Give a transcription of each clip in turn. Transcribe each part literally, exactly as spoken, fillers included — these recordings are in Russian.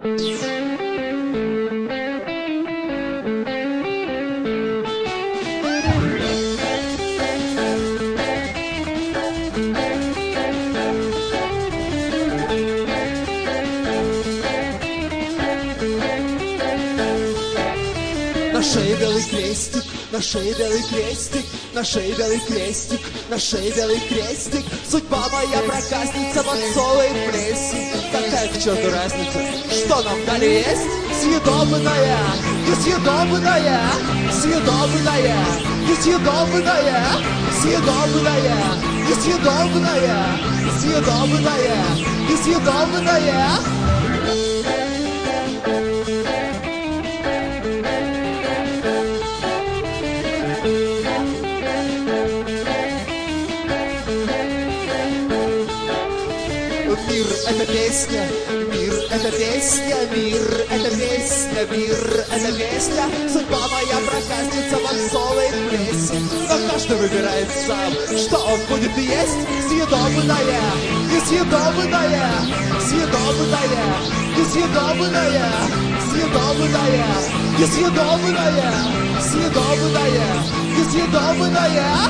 На шее белый крестик, на шее белый крестик, на шее белый крестик, на шее белый крестик. Судьба моя проказница под солой плесень. Какая к черту разница, что нам дали есть? Съедобная, несъедобная, съедобная, несъедобная, съедобная, несъедобная, съедобная, несъедобная. Мир — это песня, мир — это песня, мир — это песня, мир — это песня. Судьба моя проказница под солой плесень. Но каждый выбирает сам, что он будет есть. Съедобная, несъедобная, съедобная, несъедобная, съедобная, несъедобная, съедобная, несъедобная.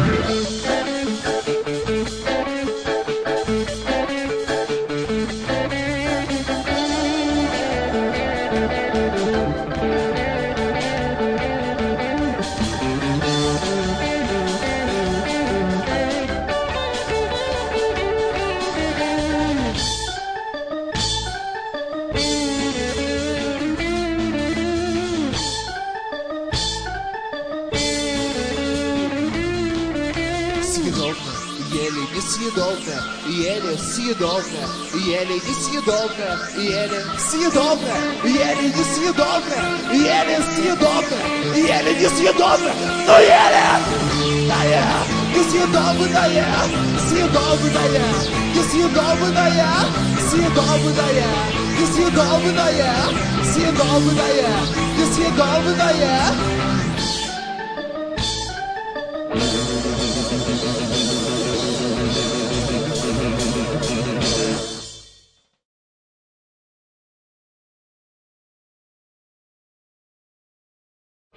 Еле несъедобно, еле съедобно, еле несъедобно, еле съедобно, еле несъедобно, еле съедобно, еле несъедобно, но еле, еле несъедобная, съедобная, несъедобная, съедобная, несъедобная, съедобная, несъедобная.